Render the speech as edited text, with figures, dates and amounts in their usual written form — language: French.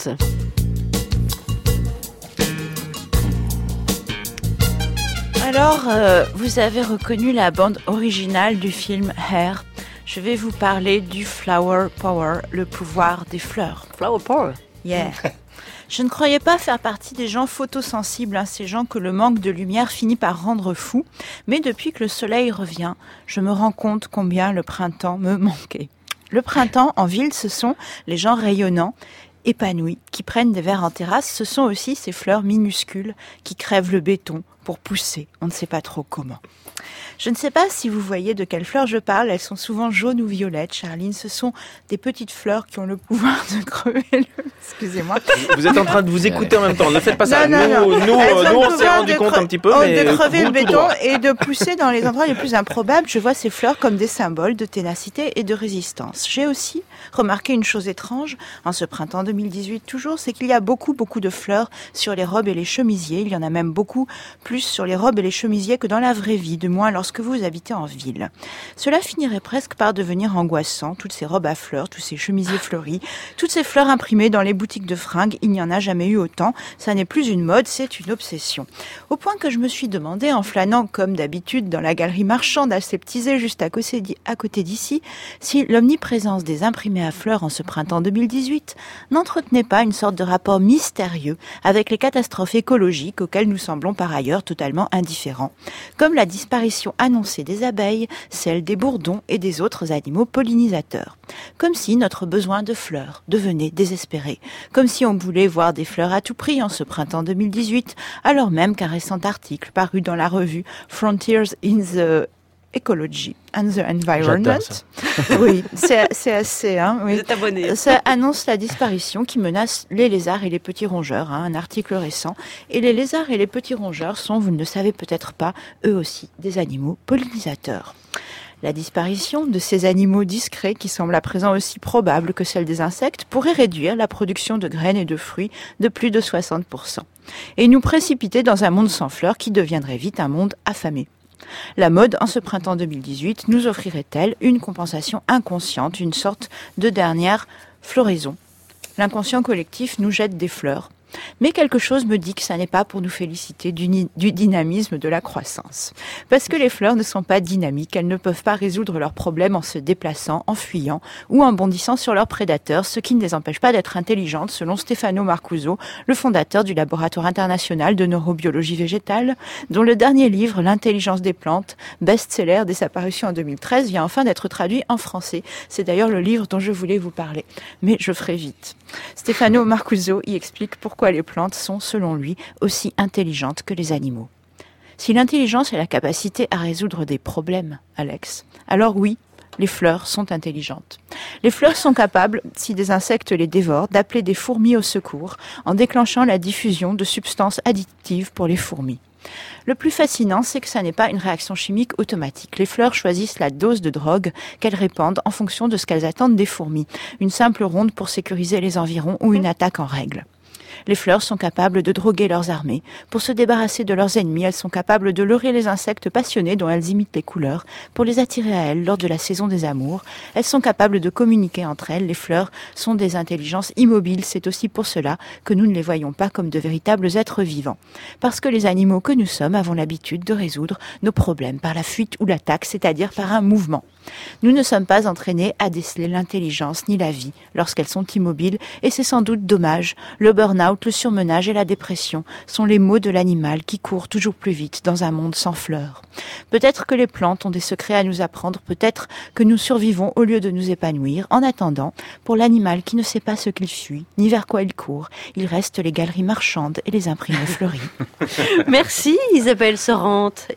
Alex. Alors, vous avez reconnu la bande originale du film Hair. Je vais vous parler du Flower Power, le pouvoir des fleurs. Flower Power? Yeah. Je ne croyais pas faire partie des gens photosensibles, ces gens que le manque de lumière finit par rendre fous. Mais depuis que le soleil revient, je me rends compte combien le printemps me manquait. Le printemps, en ville, ce sont les gens rayonnants, épanouis, qui prennent des verres en terrasse. Ce sont aussi ces fleurs minuscules qui crèvent le béton pour pousser. On ne sait pas trop comment. Je ne sais pas si vous voyez de quelles fleurs je parle. Elles sont souvent jaunes ou violettes, Charline. Ce sont des petites fleurs qui ont le pouvoir de crever le... Excusez-moi. Vous êtes en train de vous écouter en même temps. Ne faites pas ça. Non. Nous, on s'est rendu compte un petit peu. Mais de crever le béton et de pousser dans les endroits les plus improbables. Je vois ces fleurs comme des symboles de ténacité et de résistance. J'ai aussi remarqué une chose étrange en ce printemps 2018 toujours, c'est qu'il y a beaucoup de fleurs sur les robes et les chemisiers. Il y en a même beaucoup plus sur les robes et les chemisiers que dans la vraie vie, de moins lorsque vous habitez en ville. Cela finirait presque par devenir angoissant, toutes ces robes à fleurs, tous ces chemisiers fleuris, toutes ces fleurs imprimées dans les boutiques de fringues, il n'y en a jamais eu autant, ça n'est plus une mode, c'est une obsession. Au point que je me suis demandé, en flânant comme d'habitude dans la galerie marchande aseptisée juste à côté d'ici, si l'omniprésence des imprimés à fleurs en ce printemps 2018 n'entretenait pas une sorte de rapport mystérieux avec les catastrophes écologiques auxquelles nous semblons par ailleurs totalement indifférents, comme la disparition annoncée des abeilles, celle des bourdons et des autres animaux pollinisateurs. Comme si notre besoin de fleurs devenait désespéré, comme si on voulait voir des fleurs à tout prix en ce printemps 2018, alors même qu'un récent article paru dans la revue Frontiers in the Ecology and the Environment. Oui, c'est assez. Oui. Vous êtes abonné. Ça annonce la disparition qui menace les lézards et les petits rongeurs. Un article récent. Et les lézards et les petits rongeurs sont, vous ne le savez peut-être pas, eux aussi des animaux pollinisateurs. La disparition de ces animaux discrets, qui semblent à présent aussi probable que celle des insectes, pourrait réduire la production de graines et de fruits de plus de 60%. Et nous précipiter dans un monde sans fleurs qui deviendrait vite un monde affamé. La mode, en ce printemps 2018, nous offrirait-elle une compensation inconsciente, une sorte de dernière floraison? L'inconscient collectif nous jette des fleurs. Mais quelque chose me dit que ça n'est pas pour nous féliciter du dynamisme de la croissance. Parce que les fleurs ne sont pas dynamiques, elles ne peuvent pas résoudre leurs problèmes en se déplaçant, en fuyant ou en bondissant sur leurs prédateurs, ce qui ne les empêche pas d'être intelligentes, selon Stefano Marcuso, le fondateur du laboratoire international de neurobiologie végétale, dont le dernier livre, L'intelligence des plantes, best-seller dès sa parution en 2013, vient enfin d'être traduit en français. C'est d'ailleurs le livre dont je voulais vous parler. Mais je ferai vite. Stefano Marcuso y explique pourquoi les plantes sont, selon lui, aussi intelligentes que les animaux. Si l'intelligence est la capacité à résoudre des problèmes, Alex, alors oui, les fleurs sont intelligentes. Les fleurs sont capables, si des insectes les dévorent, d'appeler des fourmis au secours en déclenchant la diffusion de substances addictives pour les fourmis. Le plus fascinant, c'est que ça n'est pas une réaction chimique automatique. Les fleurs choisissent la dose de drogue qu'elles répandent en fonction de ce qu'elles attendent des fourmis. Une simple ronde pour sécuriser les environs ou une attaque en règle. Les fleurs sont capables de droguer leurs armées. Pour se débarrasser de leurs ennemis, elles sont capables de leurrer les insectes passionnés dont elles imitent les couleurs pour les attirer à elles lors de la saison des amours. Elles sont capables de communiquer entre elles. Les fleurs sont des intelligences immobiles. C'est aussi pour cela que nous ne les voyons pas comme de véritables êtres vivants. Parce que les animaux que nous sommes avons l'habitude de résoudre nos problèmes par la fuite ou l'attaque, c'est-à-dire par un mouvement. Nous ne sommes pas entraînés à déceler l'intelligence ni la vie lorsqu'elles sont immobiles, et c'est sans doute dommage. Le burn-out, le surmenage et la dépression sont les maux de l'animal qui court toujours plus vite dans un monde sans fleurs. Peut-être que les plantes ont des secrets à nous apprendre, peut-être que nous survivons au lieu de nous épanouir. En attendant, pour l'animal qui ne sait pas ce qu'il fuit, ni vers quoi il court, il reste les galeries marchandes et les imprimés fleuris. Merci Isabelle Sorante.